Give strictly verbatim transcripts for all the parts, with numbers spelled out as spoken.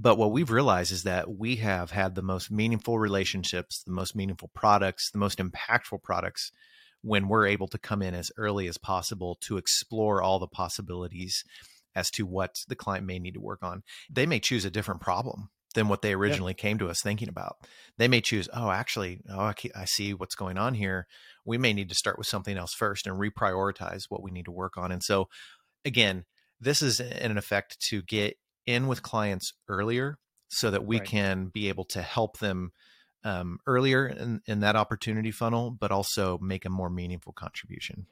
But what we've realized is that we have had the most meaningful relationships, the most meaningful products, the most impactful products when we're able to come in as early as possible to explore all the possibilities as to what the client may need to work on. They may choose a different problem than what they originally yeah. came to us thinking about. They may choose, oh, actually, oh, I, I see what's going on here. We may need to start with something else first and reprioritize what we need to work on. And so again, this is in effect to get in with clients earlier so that we right. can be able to help them um, earlier in, in that opportunity funnel, but also make a more meaningful contribution.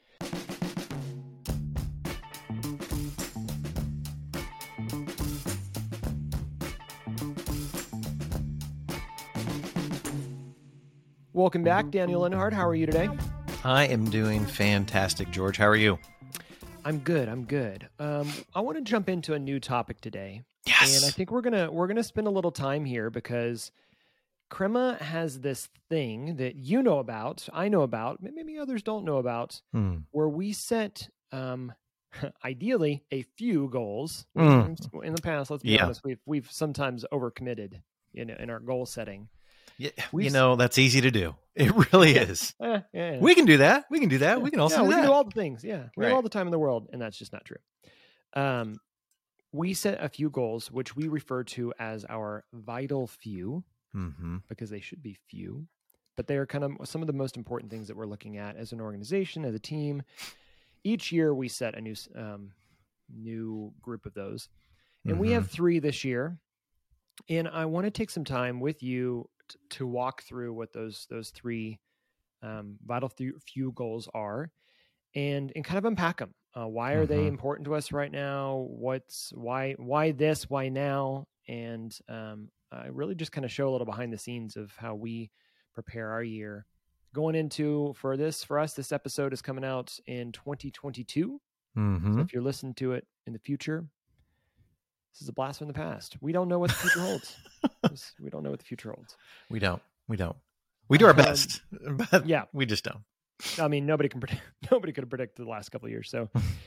Welcome back, Daniel Linhart. How are you today? I am doing fantastic, George. How are you? I'm good. I'm good. Um, I want to jump into a new topic today. Yes. And I think we're gonna we're gonna spend a little time here because Crema has this thing that you know about, I know about, maybe others don't know about, hmm. where we set um, ideally a few goals. Mm. In the past, let's be yeah. honest, we've we've sometimes overcommitted in in our goal setting. Yeah, We've, you know, that's easy to do. It really yeah, is. Uh, yeah, yeah. We can do that. We can do that. Yeah. We can also yeah, do we that. can do all the things. Yeah. We right. have all the time in the world, and that's just not true. Um, we set a few goals, which we refer to as our vital few, mm-hmm. because they should be few, but they are kind of some of the most important things that we're looking at as an organization, as a team. Each year we set a new, um, new group of those, and mm-hmm. we have three this year. And I want to take some time with you t- to walk through what those those three um, vital th- few goals are, and and kind of unpack them. Uh, why are mm-hmm. they important to us right now? What's why why this? Why now? And um, I really just kind of show a little behind the scenes of how we prepare our year going into for this for us. This episode is coming out in twenty twenty-two. Mm-hmm. So if you're listening to it in the future, this is a blast from the past. We don't know what the future holds. We don't know what the future holds. We don't. We don't. We do our best, um, but yeah, we just don't. I mean, nobody can predict. Nobody could have predicted the last couple of years. So,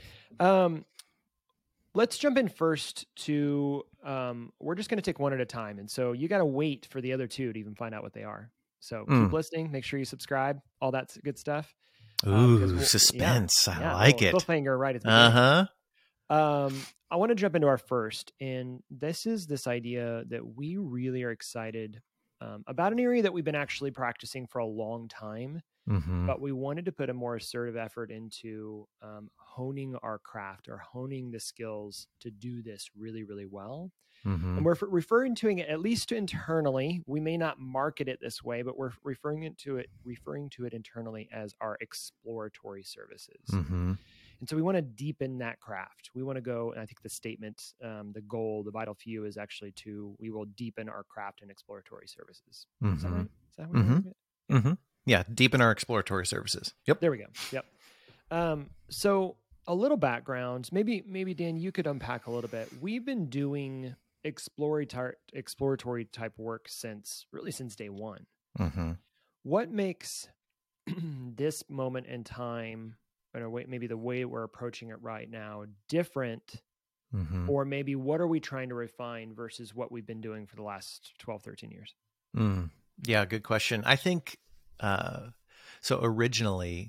um, let's jump in first to. Um, we're just going to take one at a time, and so you got to wait for the other two to even find out what they are. So mm. keep listening. Make sure you subscribe. All that good stuff. Ooh, um, we'll, suspense! Yeah, I yeah, like it. Cliffhanger right at the uh beginning. huh. Um, I want to jump into our first, and this is this idea that we really are excited um, about an area that we've been actually practicing for a long time, mm-hmm. but we wanted to put a more assertive effort into um, honing our craft or honing the skills to do this really, really well. Mm-hmm. And we're f- referring to it, at least internally. We may not market it this way, but we're referring it to it, referring to it internally as our exploratory services. Mm-hmm. And so we want to deepen that craft. We want to go, and I think the statement, um, the goal, the vital few is actually to, we will deepen our craft and exploratory services. Mm-hmm. Is that right? Is that what mm-hmm. we're yeah. Mm-hmm. yeah, deepen our exploratory services. Yep. There we go. Yep. Um, so a little background, maybe, maybe Dan, you could unpack a little bit. We've been doing exploratory, exploratory type work since, really since day one. Mm-hmm. What makes this moment in time, or maybe the way we're approaching it right now, different, mm-hmm. or maybe what are we trying to refine versus what we've been doing for the last twelve, thirteen years? Mm. Yeah, good question. I think, uh, so originally,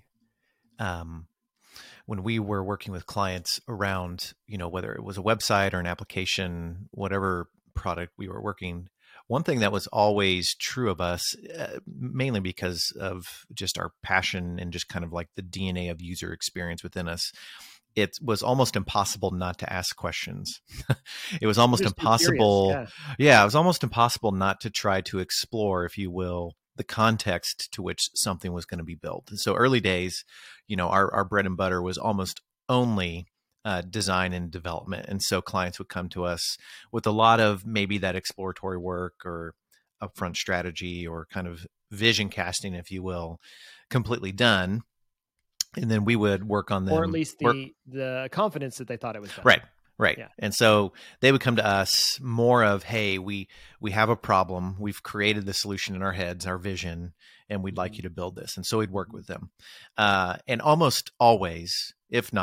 um, when we were working with clients around, you know, whether it was a website or an application, whatever product we were working, one thing that was always true of us, uh, mainly because of just our passion and just kind of like the D N A of user experience within us, it was almost impossible not to ask questions. It was almost impossible. Curious, yeah. yeah, it was almost impossible not to try to explore, if you will, the context to which something was going to be built. And so early days, you know, our, our bread and butter was almost only Uh, design and development. And so clients would come to us with a lot of maybe that exploratory work or upfront strategy or kind of vision casting, if you will, completely done. And then we would work on them. Or at least the, work, the confidence that they thought it was done. Right. Right. Yeah. And so they would come to us more of, hey, we, we have a problem. We've created the solution in our heads, our vision, and we'd like you to build this. And so we'd work with them. Uh, and almost always, if not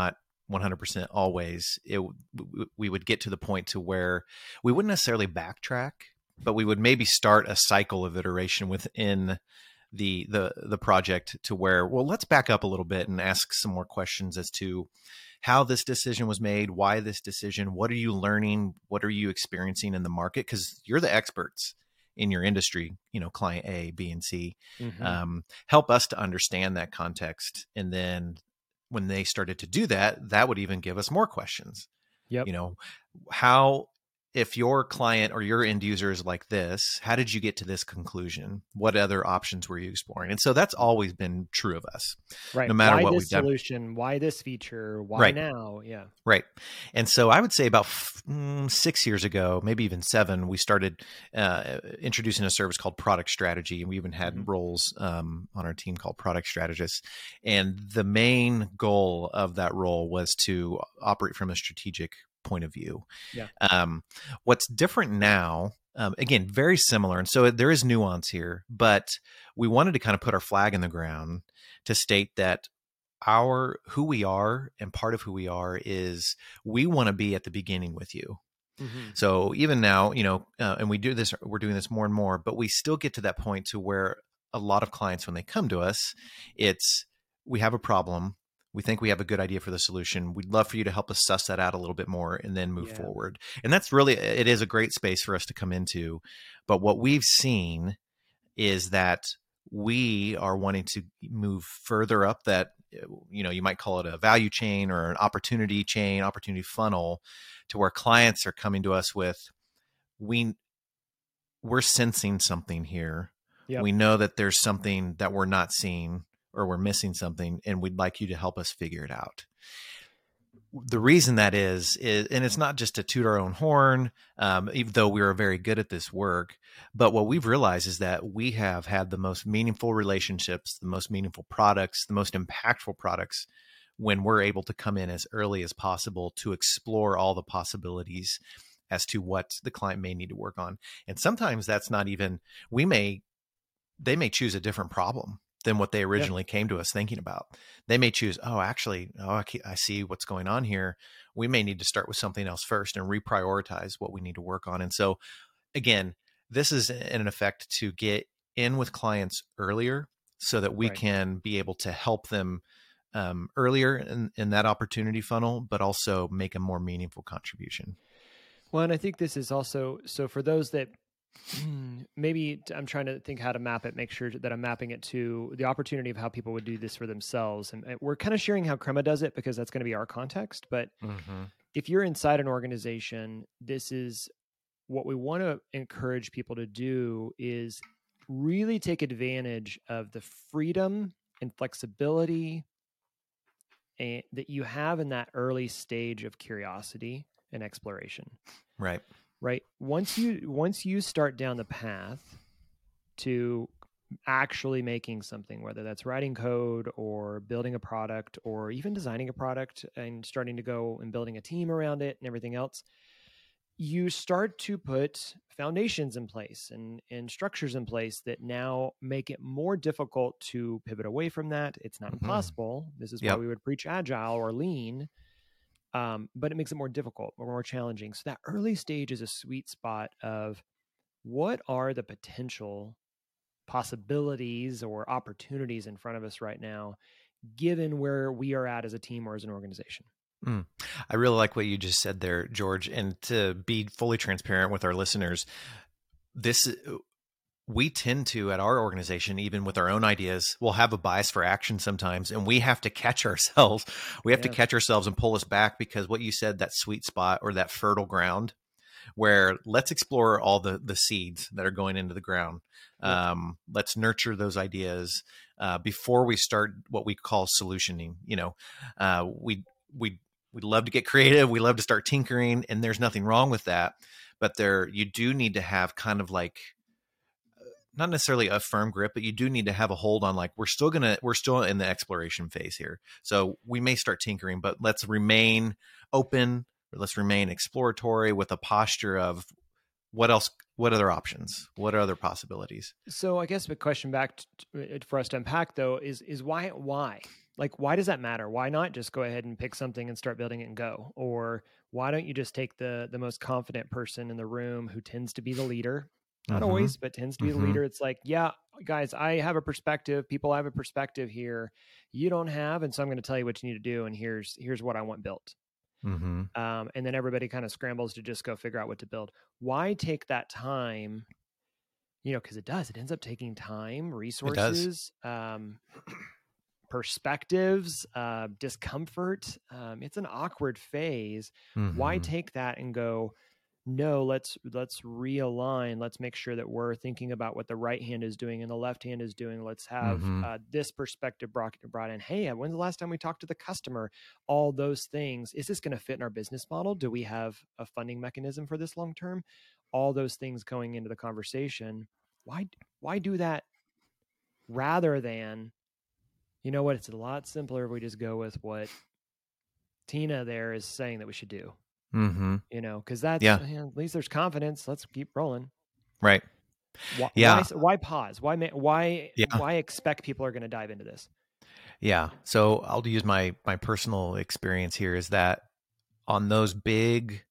one hundred percent always, it we would get to the point to where we wouldn't necessarily backtrack, but we would maybe start a cycle of iteration within the the the project to where, well, let's back up a little bit and ask some more questions as to how this decision was made, why this decision, what are you learning, what are you experiencing in the market, because you're the experts in your industry, you know, client A, B, and C. Mm-hmm. Um, help us to understand that context, and then when they started to do that, that would even give us more questions. Yep. You know, how, if your client or your end user is like this, how did you get to this conclusion? What other options were you exploring? And so that's always been true of us, right? No matter why what this we've done. Solution? Why this feature? Why right. now? Yeah. Right. And so I would say about mm, six years ago, maybe even seven, we started uh, introducing a service called Product Strategy. And we even had mm-hmm. roles um, on our team called Product Strategists. And the main goal of that role was to operate from a strategic point of view. Yeah. Um, what's different now, um, again, very similar. And so there is nuance here, but we wanted to kind of put our flag in the ground to state that our, who we are, and part of who we are is we want to be at the beginning with you. Mm-hmm. So even now, you know, uh, and we do this, we're doing this more and more, but we still get to that point to where a lot of clients, when they come to us, it's, we have a problem. We think we have a good idea for the solution. We'd love for you to help us suss that out a little bit more and then move yeah. forward. And that's really, it is a great space for us to come into. But what we've seen is that we are wanting to move further up that, you know, you might call it a value chain or an opportunity chain, opportunity funnel, to where clients are coming to us with, we, we're sensing something here. Yep. We know that there's something that we're not seeing, or we're missing something, and we'd like you to help us figure it out. The reason that is, is, and it's not just to toot our own horn, um, even though we are very good at this work, but what we've realized is that we have had the most meaningful relationships, the most meaningful products, the most impactful products when we're able to come in as early as possible to explore all the possibilities as to what the client may need to work on. And sometimes that's not even, we may, they may choose a different problem than what they originally yeah. came to us thinking about. They may choose, oh, actually, oh, I, I see what's going on here. We may need to start with something else first and reprioritize what we need to work on. And so again, this is in effect to get in with clients earlier so that we right. can be able to help them um, earlier in, in that opportunity funnel, but also make a more meaningful contribution. Well, and I think this is also, so for those that maybe I'm trying to think how to map it, make sure that I'm mapping it to the opportunity of how people would do this for themselves. And we're kind of sharing how Crema does it because that's going to be our context. But mm-hmm. if you're inside an organization, this is what we want to encourage people to do, is really take advantage of the freedom and flexibility and, that you have in that early stage of curiosity and exploration. Right. Right. Once you once you start down the path to actually making something, whether that's writing code or building a product or even designing a product and starting to go and building a team around it and everything else, you start to put foundations in place and, and structures in place that now make it more difficult to pivot away from that. It's not mm-hmm. impossible. This is yep. why we would preach agile or lean. Um, but it makes it more difficult or more challenging. So that early stage is a sweet spot of what are the potential possibilities or opportunities in front of us right now, given where we are at as a team or as an organization. Mm. I really like what you just said there, George. And to be fully transparent with our listeners, this we tend to, at our organization, even with our own ideas, we'll have a bias for action sometimes, and we have to catch ourselves. We have yeah. to catch ourselves and pull us back, because what you said, that sweet spot or that fertile ground where let's explore all the, the seeds that are going into the ground. Yeah. Um, let's nurture those ideas uh, before we start what we call solutioning. You know, uh, we, we, we love to get creative. We love to start tinkering, and there's nothing wrong with that, but there, you do need to have kind of like, not necessarily a firm grip, but you do need to have a hold on, like, we're still going to, we're still in the exploration phase here. So we may start tinkering, but let's remain open, or let's remain exploratory with a posture of what else, what other options, what are other possibilities? So I guess the question back to, for us to unpack though, is, is why, why, like, why does that matter? Why not just go ahead and pick something and start building it and go? Or why don't you just take the the most confident person in the room who tends to be the leader? Not mm-hmm. always, but tends to be mm-hmm. the leader. It's like, yeah, guys, I have a perspective. People have a perspective here. You don't have, and so I'm going to tell you what you need to do. And here's here's what I want built. Mm-hmm. Um, and then everybody kind of scrambles to just go figure out what to build. Why take that time? You know, because it does. It ends up taking time, resources, um, perspectives, uh, discomfort. Um, it's an awkward phase. Mm-hmm. Why take that and go, no, let's let's realign. Let's make sure that we're thinking about what the right hand is doing and the left hand is doing. Let's have mm-hmm. uh, this perspective brought, brought in. Hey, when's the last time we talked to the customer? All those things. Is this going to fit in our business model? Do we have a funding mechanism for this long term? All those things going into the conversation. Why why do that rather than, you know what, it's a lot simpler if we just go with what Tina there is saying that we should do. Mm-hmm. You know, because that's, yeah. you know, at least there's confidence. Let's keep rolling. Right. Why, yeah. Why, why pause? Why, why, yeah. why expect people are going to dive into this? Yeah. So I'll use my, my personal experience here is that on those big,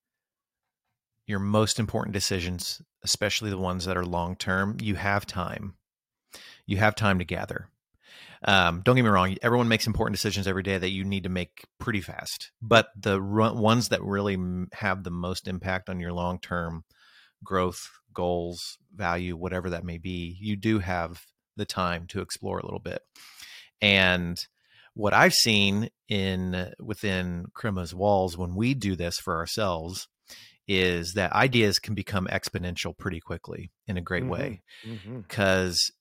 your most important decisions, especially the ones that are long-term, you have time. You have time to gather. Um, don't get me wrong. Everyone makes important decisions every day that you need to make pretty fast. But the run, ones that really have the most impact on your long-term growth, goals, value, whatever that may be, you do have the time to explore a little bit. And what I've seen in within Crema's walls when we do this for ourselves is that ideas can become exponential pretty quickly in a great mm-hmm. way. Because mm-hmm.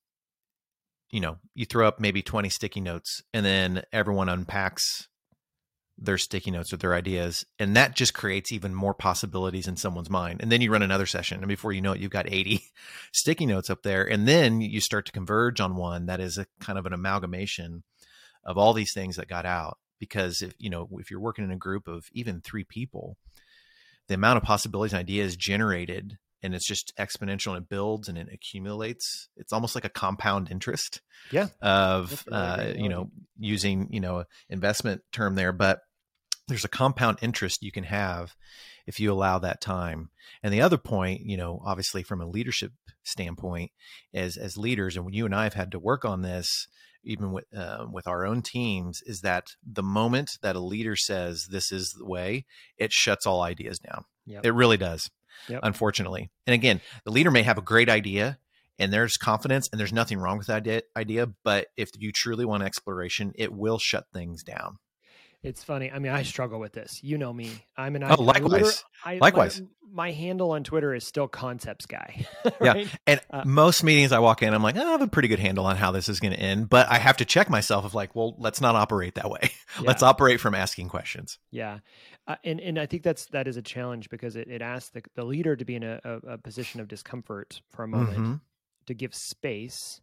you know, you throw up maybe twenty sticky notes and then everyone unpacks their sticky notes or their ideas. And that just creates even more possibilities in someone's mind. And then you run another session and before you know it, you've got eighty sticky notes up there. And then you start to converge on one that is a kind of an amalgamation of all these things that got out. Because if, you know, if you're working in a group of even three people, the amount of possibilities and ideas generated, and it's just exponential and it builds and it accumulates. It's almost like a compound interest yeah. of, uh, you know, using, you know, investment term there, but there's a compound interest you can have if you allow that time. And the other point, you know, obviously from a leadership standpoint is as leaders, and when you and I have had to work on this, even with, uh, with our own teams, is that the moment that a leader says, this is the way, it shuts all ideas down. Yep. It really does. Yep. Unfortunately. And again, the leader may have a great idea and there's confidence and there's nothing wrong with that idea. But if you truly want exploration, it will shut things down. It's funny. I mean, I struggle with this. You know me. I'm an oh, likewise. I, I, likewise. My, my handle on Twitter is still concepts guy. Right? Yeah. And uh, most meetings I walk in, I'm like, oh, I have a pretty good handle on how this is going to end. But I have to check myself of like, well, let's not operate that way. Yeah. Let's operate from asking questions. Yeah. Uh, and, and I think that's, that is a challenge because it, it asks the, the leader to be in a, a, a position of discomfort for a moment, mm-hmm. to give space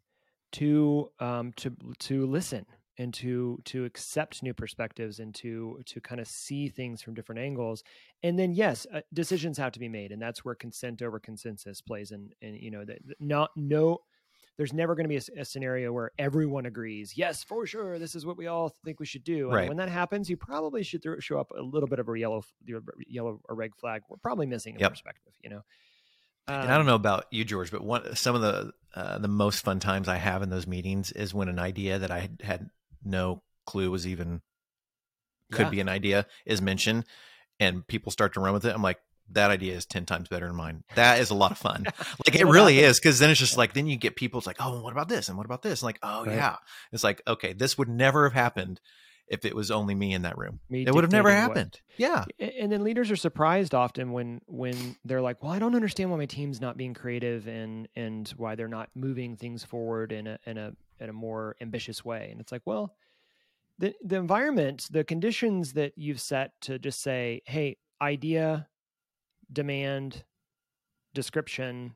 to, um, to, to listen and to, to accept new perspectives and to, to kind of see things from different angles. And then, yes, uh, decisions have to be made. And that's where consent over consensus plays in. And, you know, that not, no, there's never going to be a, a scenario where everyone agrees, yes, for sure, this is what we all think we should do. And right. when that happens, you probably should th- show up a little bit of a yellow, yellow or red flag. We're probably missing a yep. perspective, you know? Um, and I don't know about you, George, but one, some of the, uh, the most fun times I have in those meetings is when an idea that I had, had no clue was even could yeah. be an idea is mentioned and people start to run with it. I'm like, that idea is ten times better than mine. That is a lot of fun. Like it really is. Cause then it's just like, then you get people, it's like, oh, what about this? And what about this? And like, oh right. yeah. It's like, okay, this would never have happened if it was only me in that room. Me it would have never happened. What. Yeah. And then leaders are surprised often when, when they're like, well, I don't understand why my team's not being creative and, and why they're not moving things forward in a, in a, in a more ambitious way. And it's like, well, the, the environment, the conditions that you've set to just say, hey, idea, demand, description,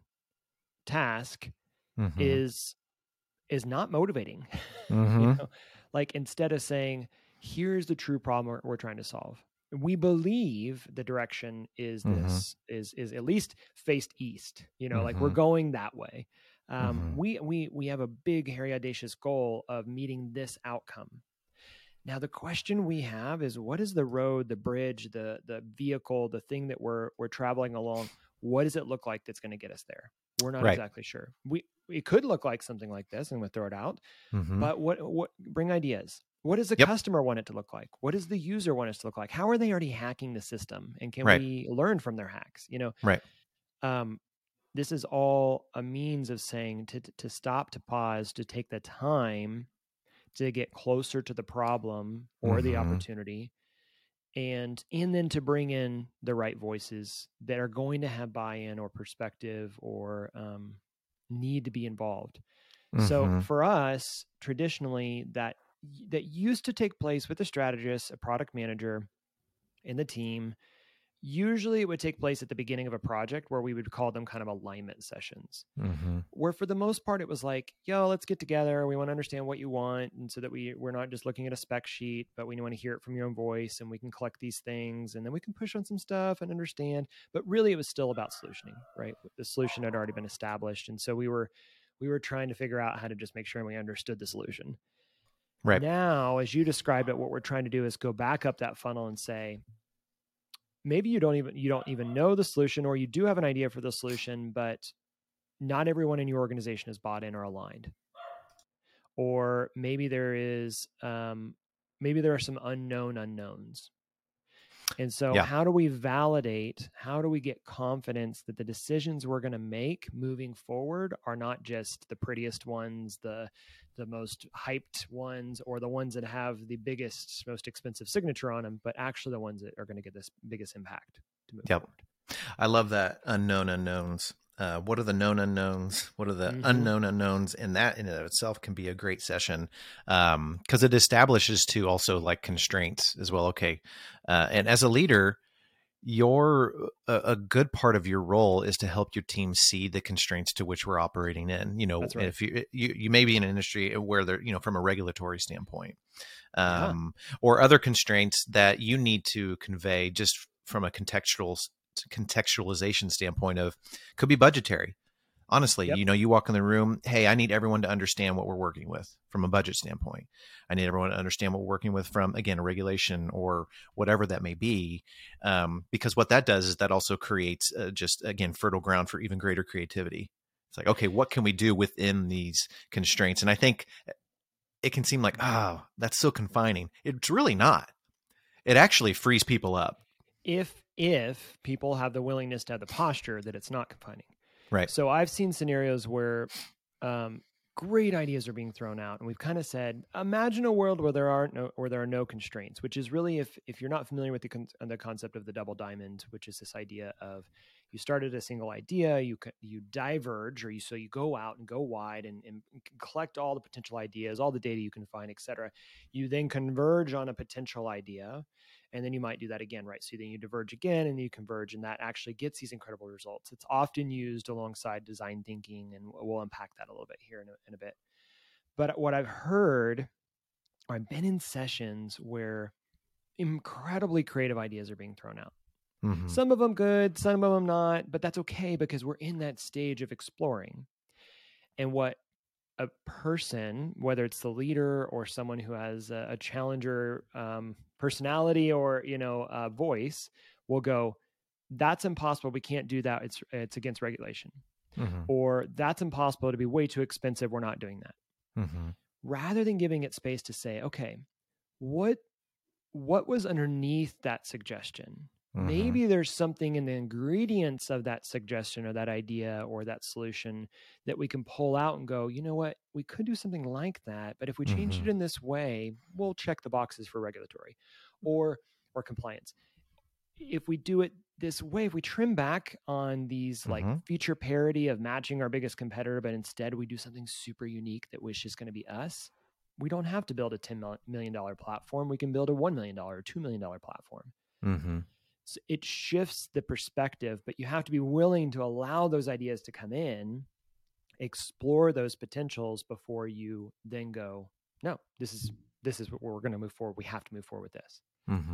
task mm-hmm. is, is not motivating. Mm-hmm. You know? Like instead of saying, here's the true problem we're, we're trying to solve. We believe the direction is this, mm-hmm. is, is at least faced east, you know, mm-hmm. like we're going that way. Um, mm-hmm. we, we, we have a big, hairy, audacious goal of meeting this outcome. Now, the question we have is, what is the road, the bridge, the the vehicle, the thing that we're we're traveling along? What does it look like that's going to get us there? We're not right. exactly sure. We it could look like something like this, and we'll throw it out. Mm-hmm. But what what bring ideas? What does the yep. customer want it to look like? What does the user want us to look like? How are they already hacking the system? And can right. we learn from their hacks? You know, right. Um, this is all a means of saying to to stop, to pause, to take the time to get closer to the problem or mm-hmm. the opportunity, and and then to bring in the right voices that are going to have buy-in or perspective or um, need to be involved. Mm-hmm. So for us, traditionally, that that used to take place with a strategist, a product manager, and the team. Usually it would take place at the beginning of a project where we would call them kind of alignment sessions, mm-hmm. where for the most part, it was like, yo, let's get together. We want to understand what you want. And so that we, we're not just looking at a spec sheet, but we want to hear it from your own voice, and we can collect these things, and then we can push on some stuff and understand. But really it was still about solutioning, right? The solution had already been established. And so we were, we were trying to figure out how to just make sure we understood the solution. Right. Now, as you described it, what we're trying to do is go back up that funnel and say, maybe you don't even you don't even know the solution, or you do have an idea for the solution, but not everyone in your organization is bought in or aligned. Or maybe there is um, maybe there are some unknown unknowns. And so yeah. how do we validate, how do we get confidence that the decisions we're going to make moving forward are not just the prettiest ones, the the most hyped ones, or the ones that have the biggest, most expensive signature on them, but actually the ones that are going to get this biggest impact to move yep. forward. I love that unknown unknowns. Uh, what are the known unknowns? What are the mm-hmm. unknown unknowns? And that in and of itself can be a great session um, because it establishes too also like constraints as well. Okay. Uh, and as a leader, your a, a good part of your role is to help your team see the constraints to which we're operating in. You know, That's right. if you, you you may be in an industry where they're, you know, from a regulatory standpoint, um, yeah. or other constraints that you need to convey just from a contextual contextualization standpoint of could be budgetary. Honestly, yep. you know, you walk in the room, hey, I need everyone to understand what we're working with from a budget standpoint. I need everyone to understand what we're working with from, again, a regulation or whatever that may be. Um, because what that does is that also creates uh, just, again, fertile ground for even greater creativity. It's like, okay, what can we do within these constraints? And I think it can seem like, oh, that's so confining. It's really not. It actually frees people up. If, if people have the willingness to have the posture that it's not confining. Right. So I've seen scenarios where um, great ideas are being thrown out, and we've kind of said, imagine a world where there are no, where there are no constraints, which is really, if if you're not familiar with the con- the concept of the double diamond, which is this idea of you started a single idea, you you diverge, or you so you go out and go wide and, and collect all the potential ideas, all the data you can find, et cetera. You then converge on a potential idea. And then you might do that again, right? So then you diverge again and you converge, and that actually gets these incredible results. It's often used alongside design thinking, and we'll unpack that a little bit here in a, in a bit. But what I've heard, or I've been in sessions where incredibly creative ideas are being thrown out. Mm-hmm. Some of them good, some of them not, but that's okay because we're in that stage of exploring. And what a person, whether it's the leader or someone who has a, a challenger um, personality or, you know, a voice, will go, that's impossible. We can't do that. It's it's against regulation. Mm-hmm. Or that's impossible. It'd be way too expensive. We're not doing that. Mm-hmm. Rather than giving it space to say, okay, what what was underneath that suggestion? Mm-hmm. Maybe there's something in the ingredients of that suggestion or that idea or that solution that we can pull out and go, you know what, we could do something like that, but if we change mm-hmm. it in this way, we'll check the boxes for regulatory or or compliance. If we do it this way, if we trim back on these mm-hmm. like feature parity of matching our biggest competitor, but instead we do something super unique that was just going to be us, we don't have to build a ten million dollars platform. We can build a one million dollars or two million dollars platform. Mm-hmm. So it shifts the perspective, but you have to be willing to allow those ideas to come in, explore those potentials before you then go, no, this is, this is what we're going to move forward. We have to move forward with this.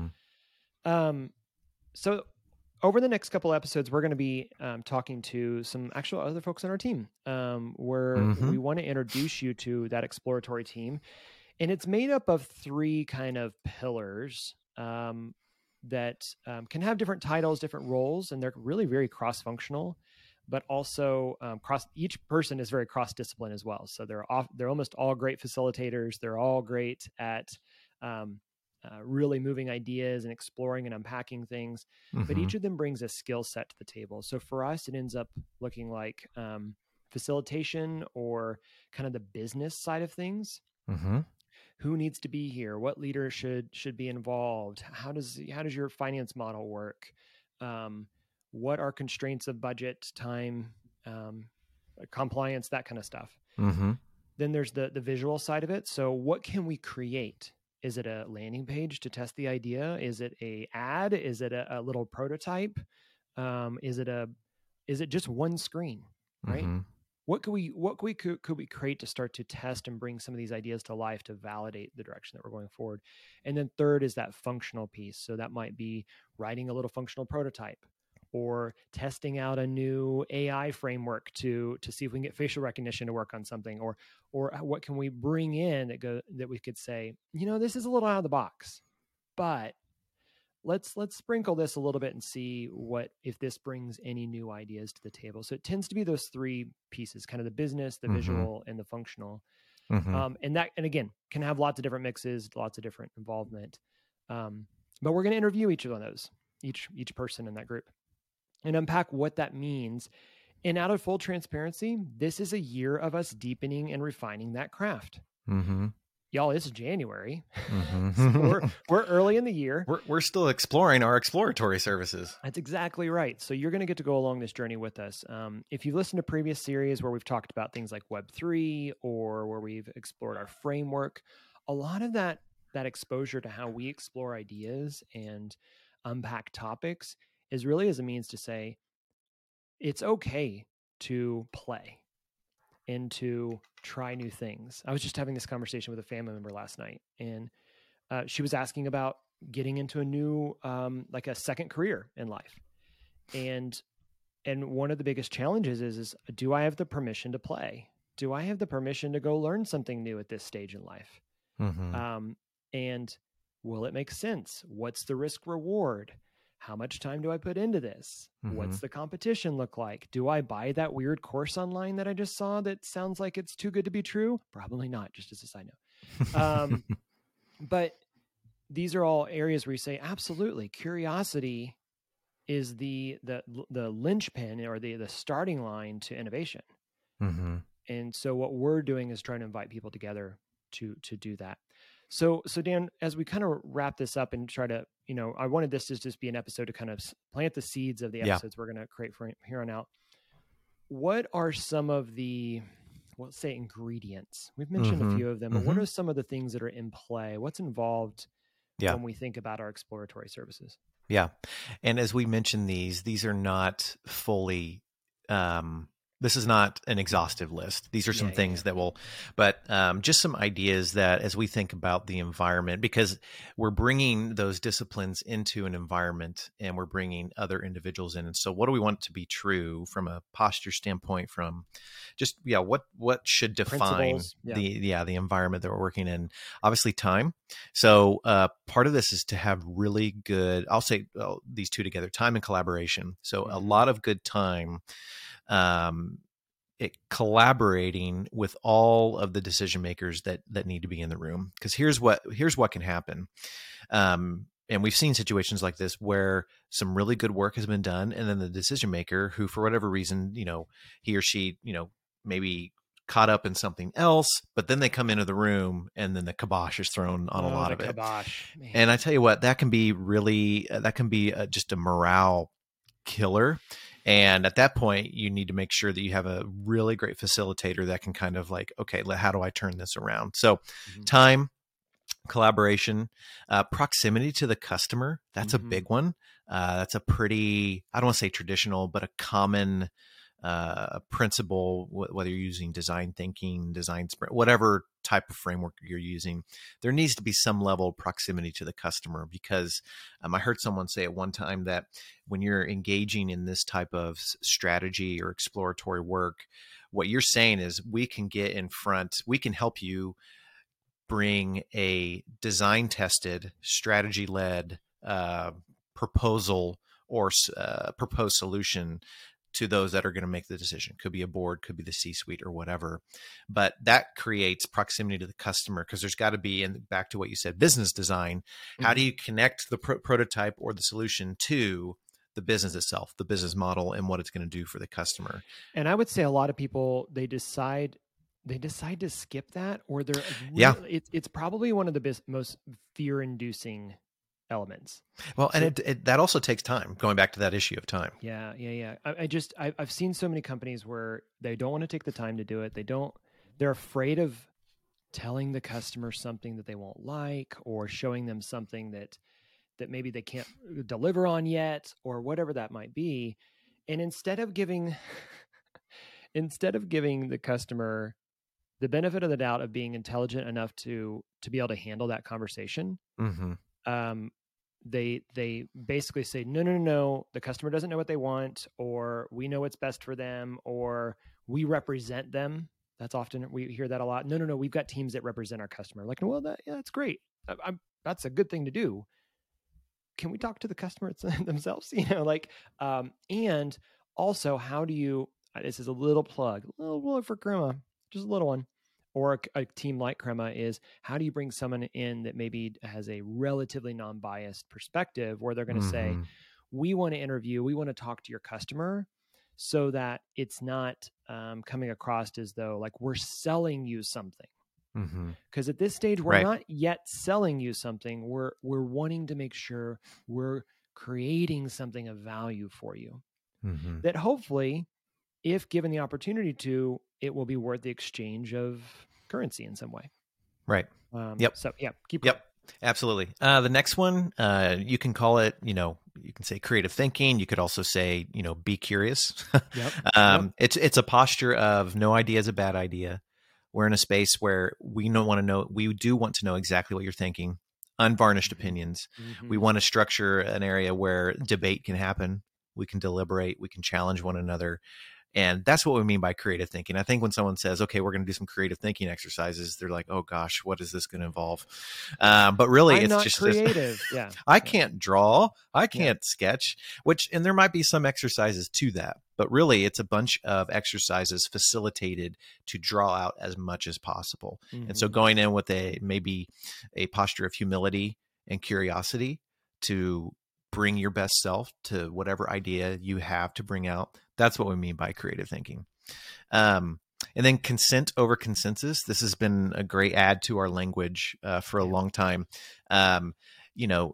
Mm-hmm. Um, so over the next couple of episodes, we're going to be um, talking to some actual other folks on our team, um, where mm-hmm. we want to introduce you to that exploratory team. And it's made up of three kind of pillars um, that um, can have different titles, different roles, and they're really very cross-functional, but also um, cross. Each person is very cross-discipline as well. So they're off, they're almost all great facilitators. They're all great at um, uh, really moving ideas and exploring and unpacking things. Mm-hmm. But each of them brings a skill set to the table. So for us, it ends up looking like um, facilitation or kind of the business side of things. Mm-hmm. Who needs to be here? What leader should should be involved? How does how does your finance model work? Um, what are constraints of budget, time, um, compliance, that kind of stuff. Mm-hmm. Then there's the the visual side of it. So what can we create? Is it a landing page to test the idea? Is it a ad? Is it a, a little prototype? Um, is it a is it just one screen? Right. Mm-hmm. What could we what could we could, could we create to start to test and bring some of these ideas to life to validate the direction that we're going forward? And then third is that functional piece. So that might be writing a little functional prototype or testing out a new A I framework to to see if we can get facial recognition to work on something, or or what can we bring in that go that we could say, you know, this is a little out of the box, but let's let's sprinkle this a little bit and see what if this brings any new ideas to the table. So it tends to be those three pieces, kind of the business, the mm-hmm. visual, and the functional. Mm-hmm. Um, and that, and again, can have lots of different mixes, lots of different involvement. Um, but we're going to interview each of those, each each person in that group, and unpack what that means. And out of full transparency, this is a year of us deepening and refining that craft. Mm-hmm. Y'all, it's January. Mm-hmm. So we're, we're early in the year. We're we're still exploring our exploratory services. That's exactly right. So you're going to get to go along this journey with us. Um, if you've listened to previous series where we've talked about things like Web three or where we've explored our framework, a lot of that that exposure to how we explore ideas and unpack topics is really as a means to say it's okay to play and to try new things. I was just having this conversation with a family member last night, and uh, she was asking about getting into a new, um, like a second career in life. And, and one of the biggest challenges is, is, do I have the permission to play? Do I have the permission to go learn something new at this stage in life? Mm-hmm. Um, and will it make sense? What's the risk reward? How much time do I put into this? Mm-hmm. What's the competition look like? Do I buy that weird course online that I just saw that sounds like it's too good to be true? Probably not, just as a side note. Um, but these are all areas where you say, absolutely, curiosity is the the the linchpin or the the starting line to innovation. Mm-hmm. And so what we're doing is trying to invite people together to to do that. So, so Dan, as we kind of wrap this up and try to, you know, I wanted this to just be an episode to kind of plant the seeds of the episodes yeah. we're going to create from here on out. What are some of the, well, let's say ingredients? We've mentioned mm-hmm. a few of them, but mm-hmm. what are some of the things that are in play? What's involved yeah. when we think about our exploratory services? Yeah. And as we mentioned these, these are not fully, um, this is not an exhaustive list. These are some yeah, things yeah. that will, but um, just some ideas that as we think about the environment, because we're bringing those disciplines into an environment and we're bringing other individuals in. And so what do we want to be true from a posture standpoint, from just, yeah, what, what should define yeah. the, yeah, the environment that we're working in? Obviously time. So uh, part of this is to have really good, I'll say well, these two together, time and collaboration. So mm-hmm. a lot of good time um, it collaborating with all of the decision makers that, that need to be in the room. Cause here's what, here's what can happen. Um, and we've seen situations like this where some really good work has been done. And then the decision maker who, for whatever reason, you know, he or she, you know, maybe caught up in something else, but then they come into the room and then the kibosh is thrown on oh, a lot of it. Kibosh. Man. And I tell you what, that can be really, that can be a, just a morale killer. And at that point, you need to make sure that you have a really great facilitator that can kind of like, okay, how do I turn this around? So mm-hmm. time, collaboration, uh, proximity to the customer. That's mm-hmm. a big one. Uh, that's a pretty, I don't want to say traditional, but a common uh, principle, wh- whether you're using design thinking, design sprint, whatever type of framework you're using, there needs to be some level of proximity to the customer, because um, I heard someone say at one time that when you're engaging in this type of strategy or exploratory work, what you're saying is we can get in front, we can help you bring a design tested, strategy led uh, proposal or uh, proposed solution to those that are going to make the decision. Could be a board, could be the C-suite or whatever. But that creates proximity to the customer, because there's got to be, and back to what you said, business design. Mm-hmm. How do you connect the pro- prototype or the solution to the business itself, the business model, and what it's going to do for the customer? And I would say a lot of people, they decide they decide to skip that, or they're really, yeah. It's it's probably one of the bis- most fear-inducing elements. Well, and so, it, it that also takes time. Going back to that issue of time. Yeah, yeah, yeah. I, I just I, I've seen so many companies where they don't want to take the time to do it. They don't. They're afraid of telling the customer something that they won't like, or showing them something that that maybe they can't deliver on yet, or whatever that might be. And instead of giving instead of giving the customer the benefit of the doubt of being intelligent enough to to be able to handle that conversation, mm-hmm. um, they they basically say, no, no, no, no, the customer doesn't know what they want, or we know what's best for them, or we represent them. That's often, we hear that a lot. No, no, no, we've got teams that represent our customer. Like, well, that, yeah, that's great. I, I'm, that's a good thing to do. Can we talk to the customer themselves? You know, like, um, and also, how do you, this is a little plug, a little plug for Crema, just a little one, or a, a team like Crema, is how do you bring someone in that maybe has a relatively non-biased perspective, where they're going to mm-hmm. say, we want to interview, we want to talk to your customer, so that it's not um, coming across as though like we're selling you something. Because mm-hmm. at this stage, we're right. not yet selling you something. We're we're wanting to make sure we're creating something of value for you, mm-hmm. that hopefully, if given the opportunity to, it will be worth the exchange of currency in some way. Right. Um, yep. So yeah, keep Yep. going. Absolutely. Uh, the next one, uh, you can call it, you know, you can say creative thinking. You could also say, you know, be curious. Yep. um, yep. It's it's a posture of no idea is a bad idea. We're in a space where we don't want to know, we do want to know exactly what you're thinking, unvarnished mm-hmm. opinions. Mm-hmm. We want to structure an area where debate can happen. We can deliberate, we can challenge one another. And that's what we mean by creative thinking. I think when someone says, okay, we're going to do some creative thinking exercises, they're like, oh gosh, what is this going to involve? Um, but really, I'm it's not just creative. Yeah. I can't draw. I can't yeah. sketch, which, and there might be some exercises to that, but really it's a bunch of exercises facilitated to draw out as much as possible. Mm-hmm. And so going in with a, maybe a posture of humility and curiosity to bring your best self to whatever idea you have to bring out. That's what we mean by creative thinking. Um, and then consent over consensus. This has been a great add to our language uh, for a yeah. long time. Um, you know,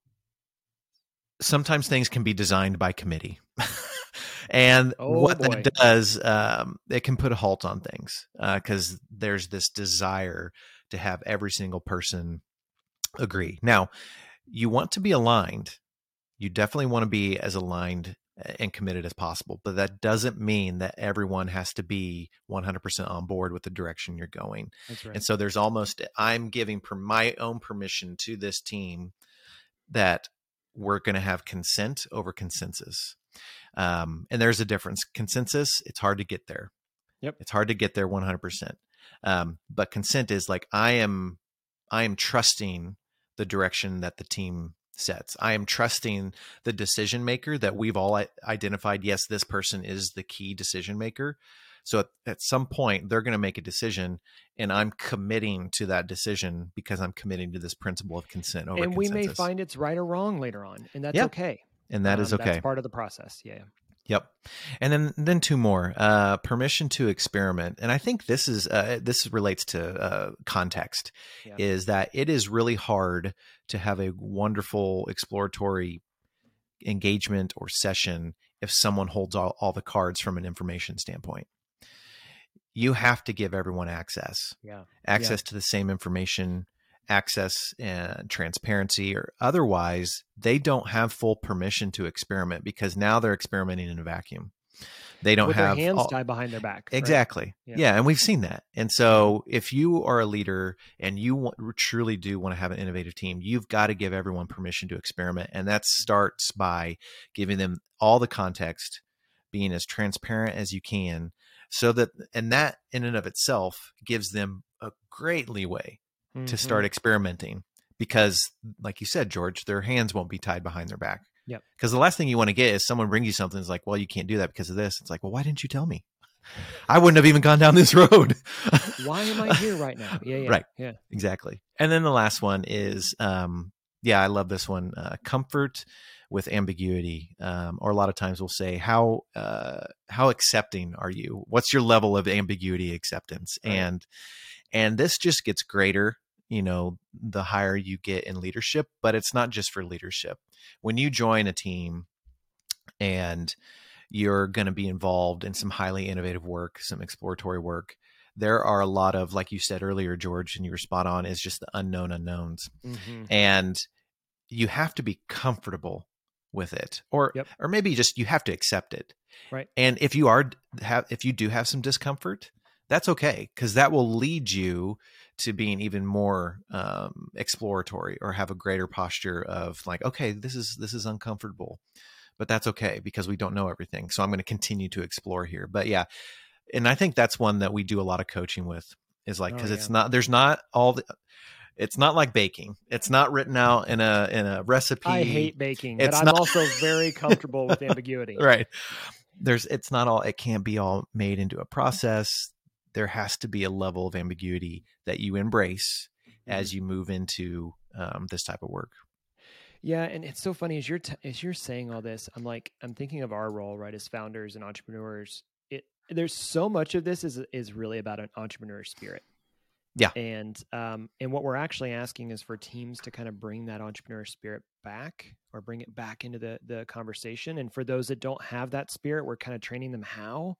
sometimes things can be designed by committee. And oh, what boy. that does, um, it can put a halt on things because uh, there's this desire to have every single person agree. Now, you want to be aligned. You definitely want to be as aligned and committed as possible, but that doesn't mean that everyone has to be one hundred percent on board with the direction you're going. That's right. And so there's almost, I'm giving per, my own permission to this team that we're going to have consent over consensus. Um, and there's a difference. Consensus, it's hard to get there. Yep. It's hard to get there one hundred percent. Um, but consent is like, I am, I am trusting the direction that the team sets. I am trusting the decision maker that we've all identified. Yes, this person is the key decision maker. So at, at some point they're going to make a decision, and I'm committing to that decision because I'm committing to this principle of consent over and consensus. We may find it's right or wrong later on, and that's yeah. okay. And that um, is okay. That's part of the process. Yeah. Yep. And then, then two more, uh, permission to experiment. And I think this is, uh, this relates to, uh, context yeah. is that it is really hard to have a wonderful exploratory engagement or session if someone holds all, all the cards from an information standpoint. You have to give everyone access, yeah. access yeah. to the same information, access and transparency, or otherwise they don't have full permission to experiment because now they're experimenting in a vacuum. They don't With have their hands all, tied behind their back. Exactly. Right? Yeah. yeah. And we've seen that. And so if you are a leader and you want, truly do want to have an innovative team, you've got to give everyone permission to experiment. And that starts by giving them all the context, being as transparent as you can, so that, and that in and of itself gives them a great leeway mm-hmm. to start experimenting because, like you said, George, their hands won't be tied behind their back. Yep. Because the last thing you want to get is someone brings you something that's like, well, you can't do that because of this. It's like, well, why didn't you tell me? I wouldn't have even gone down this road. Why am I here right now? Yeah, yeah. Right. Yeah. Exactly. And then the last one is, um, yeah, I love this one. Uh, comfort with ambiguity. Um, or a lot of times we'll say, how, uh, how accepting are you? What's your level of ambiguity acceptance? Right. And, and this just gets greater, you know, the higher you get in leadership, but it's not just for leadership. When you join a team and you're going to be involved in some highly innovative work, some exploratory work, there are a lot of, like you said earlier, George, and you were spot on, is just the unknown unknowns. Mm-hmm. And you have to be comfortable with it, or, yep. or maybe just, you have to accept it. Right. And if you are, have, if you do have some discomfort, that's okay. Cause that will lead you to being even more um, exploratory, or have a greater posture of like, okay, this is, this is uncomfortable, but that's okay because we don't know everything. So I'm going to continue to explore here. But yeah. And I think that's one that we do a lot of coaching with, is like, cause oh, yeah. it's not, there's not all the, it's not like baking. It's not written out in a, in a recipe. I hate baking, it's but I'm not... also very comfortable with ambiguity. Right. There's, it's not all, it can't be all made into a process. There has to be a level of ambiguity that you embrace as you move into um, this type of work. Yeah. And it's so funny as you're, t- as you're saying all this, I'm like, I'm thinking of our role, right, as founders and entrepreneurs. It, there's so much of this is, is really about an entrepreneur spirit. Yeah. And, um, and what we're actually asking is for teams to kind of bring that entrepreneur spirit back, or bring it back into the, the conversation. And for those that don't have that spirit, we're kind of training them how,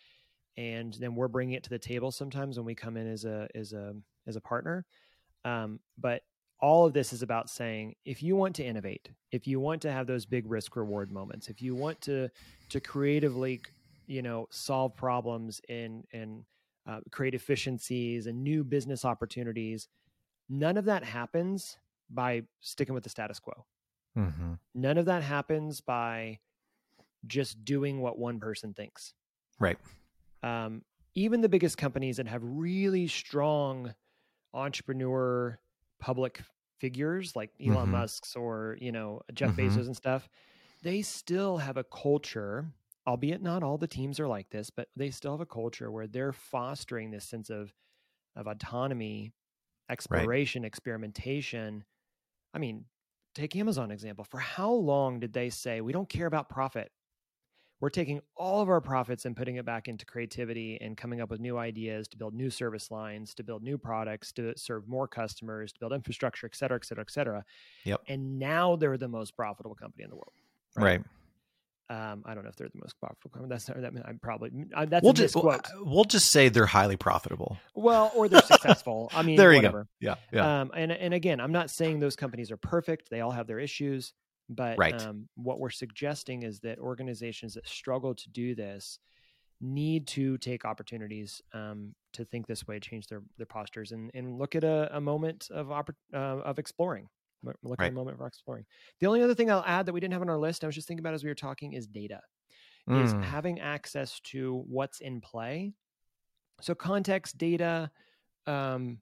and then we're bringing it to the table sometimes when we come in as a, as a, as a partner. Um, but all of this is about saying, if you want to innovate, if you want to have those big risk reward moments, if you want to, to creatively, you know, solve problems and, and, Uh, create efficiencies and new business opportunities, none of that happens by sticking with the status quo. Mm-hmm. None of that happens by just doing what one person thinks. Right. Um, even the biggest companies that have really strong entrepreneur public figures like Elon mm-hmm. Musk's or, you know, Jeff mm-hmm. Bezos and stuff, they still have a culture, albeit not all the teams are like this, but they still have a culture where they're fostering this sense of, of autonomy, exploration, right. experimentation. I mean, take Amazon example. For how long did they say, we don't care about profit? We're taking all of our profits and putting it back into creativity and coming up with new ideas to build new service lines, to build new products, to serve more customers, to build infrastructure, et cetera, et cetera, et cetera. Yep. And now they're the most profitable company in the world. Right. right. Um, I don't know if they're the most profitable company. That's not, that I'm probably, I, that's we'll a just, misquote. We'll, we'll just say they're highly profitable. Well, or they're successful. I mean, there you whatever. go. Yeah. Yeah. Um, and, and again, I'm not saying those companies are perfect. They all have their issues, but right. um, what we're suggesting is that organizations that struggle to do this need to take opportunities um, to think this way, change their, their postures, and, and look at a, a moment of, oppor- uh, of exploring. Look right. at a moment for exploring. The only other thing I'll add that we didn't have on our list, I was just thinking about as we were talking, is data. Mm. Is having access to what's in play. So context, data, um,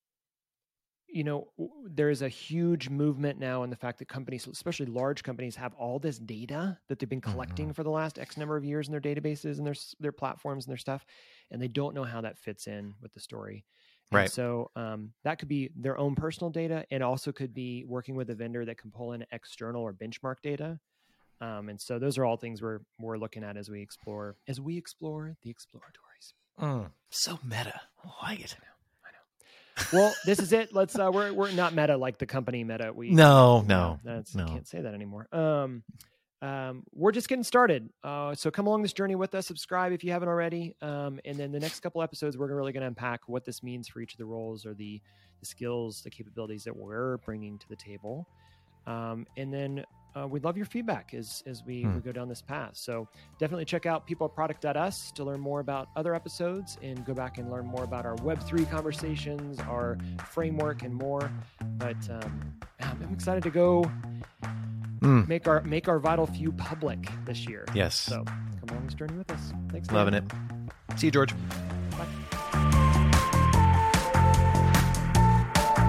you know, there is a huge movement now in the fact that companies, especially large companies, have all this data that they've been collecting mm-hmm. for the last X number of years in their databases and their their platforms and their stuff, and they don't know how that fits in with the story. And right. so um, that could be their own personal data, and also could be working with a vendor that can pull in external or benchmark data. Um, and so those are all things we're we're looking at as we explore as we explore the exploratories. Mm, so meta, I like it. I know. Well, this is it. Let's. Uh, we're we're not meta like the company Meta. We no no that's no. I can't say that anymore. Um, um, we're just getting started. Uh, so come along this journey with us. Subscribe if you haven't already. Um, and then the next couple episodes, we're really going to unpack what this means for each of the roles or the the skills, the capabilities that we're bringing to the table. Um, and then. Uh, we'd love your feedback as as we, hmm. we go down this path. So definitely check out people product dot us to learn more about other episodes, and go back and learn more about our Web three conversations, our framework, and more. But um, I'm excited to go mm. make our make our Vital Few public this year. Yes. So come along this journey with us. Thanks. Loving man. it. See you, George. Bye.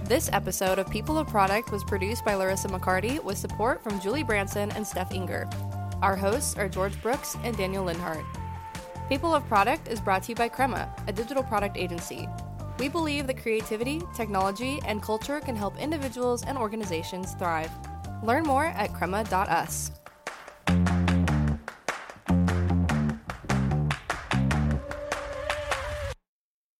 This episode of People of Product was produced by Larissa McCarty with support from Julie Branson and Steph Inger. Our hosts are George Brooks and Daniel Linhart. People of Product is brought to you by Crema, a digital product agency. We believe that creativity, technology, and culture can help individuals and organizations thrive. Learn more at crema dot us.